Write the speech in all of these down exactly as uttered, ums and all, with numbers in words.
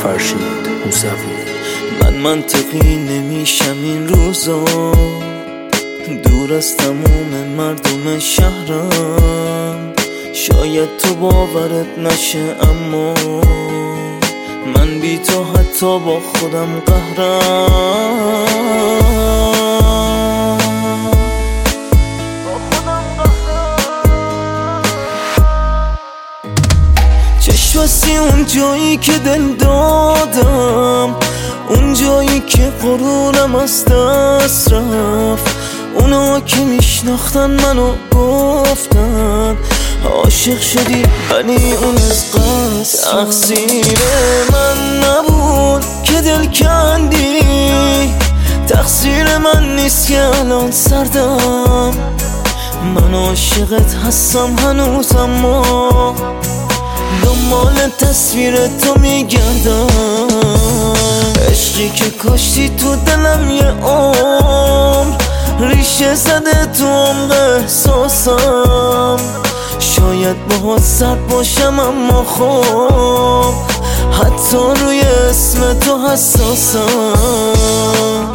فرشید موسوی. من منطقی نمیشم این روزا، دور از تموم مردم شهرم. شاید تو باورت نشه اما من بی تو حتی با خودم قهرم. چشم بستی اون جایی که دل دادم، اون جایی که غرورم از دست رفت. اونا که میشناختن منو گفتن عاشق شدی ولی اون از قصد. تقصیر من نبود که دل کندی، تقصیر من نیست که الان سردم. من عاشقت هستم هنوز اما دنبال تصویر تو میگردم. عشقی که کاشتی تو دلم یه عمر، ریشه زده تو عمق احساسم. شاید باهات سرد باشم اما خب حتی روی اسم تو حساسم.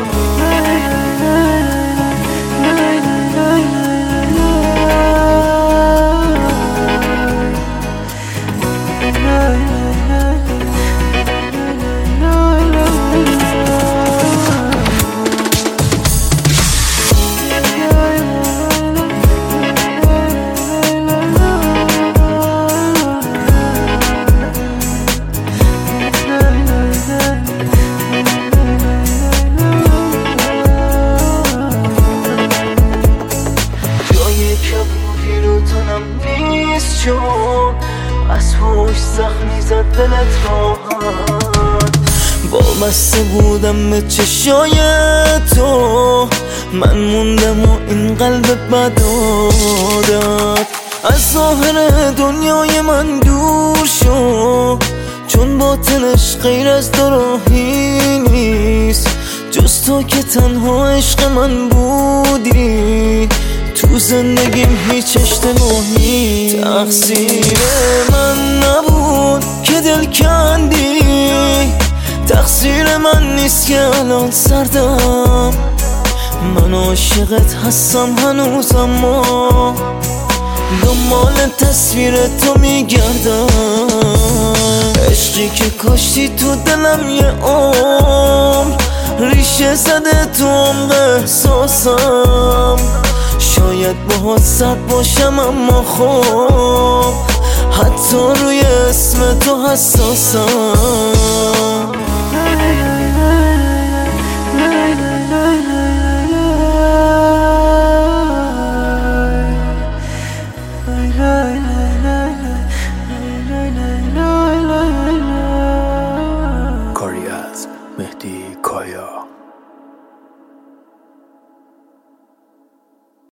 چون از هوش زخمی زد دلت راحت. با بسته بودم به چشای تو، من موندم و این قلب بد عادت از ظاهر دنیای من دور شو. چون باطنش غیر از دو راهی نیست، جز تو که تنها عشق من بودی. تو زندگیم هیچ اشتباهی تقصیر من نبود که دل کندی، تقصیر من نیست که الان سردم. من عاشقت هستم هنوز اما دنبال تصویر تو میگردم. عشقی که کاشتی تو دلم یه عمر، ریشه زده تو عمق احساسم. شاید باهات سرد باشم اما خب حتی روی اسم تو حساسم.